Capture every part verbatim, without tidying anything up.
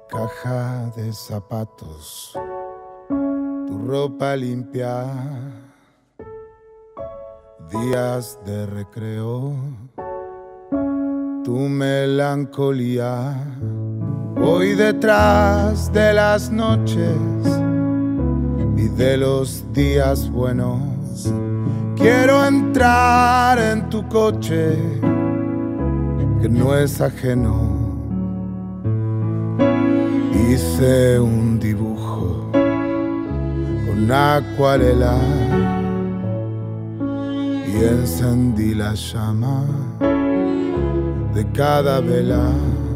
caja de zapatos, tu ropa limpia, días de recreo, tu melancolía. Voy detrás de las noches y de los días buenos. Quiero entrar en tu coche, que no es ajeno. Hice un dibujo con acuarela y encendí la llama de cada vela.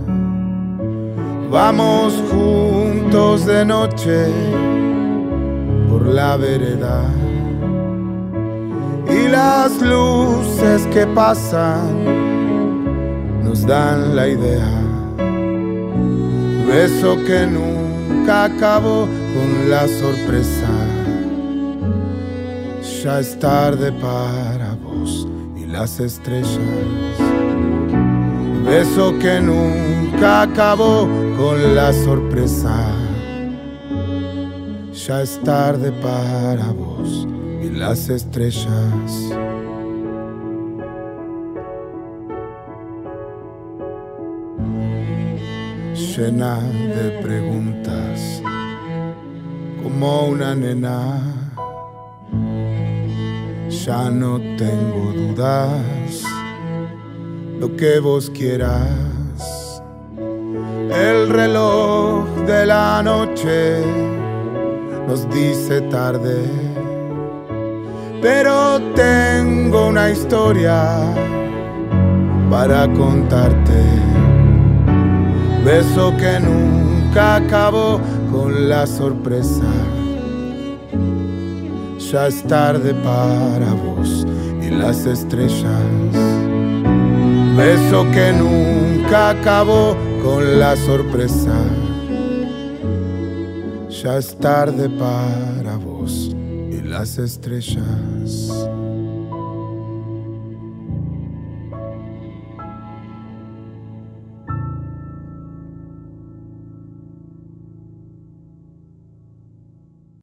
Vamos juntos de noche por la vereda y las luces que pasan nos dan la idea. Beso que nunca acabó con la sorpresa. Ya es tarde para vos y las estrellas. Beso que nunca acabó con la sorpresa. Ya es tarde para vos y las estrellas. Llena de preguntas, como una nena. Ya no tengo dudas, lo que vos quieras. El reloj de la noche nos dice tarde, pero tengo una historia para contarte. Beso que nunca acabó con la sorpresa. Ya es tarde para vos y las estrellas. Beso que nunca acabó con la sorpresa. Ya es tarde para vos y las estrellas.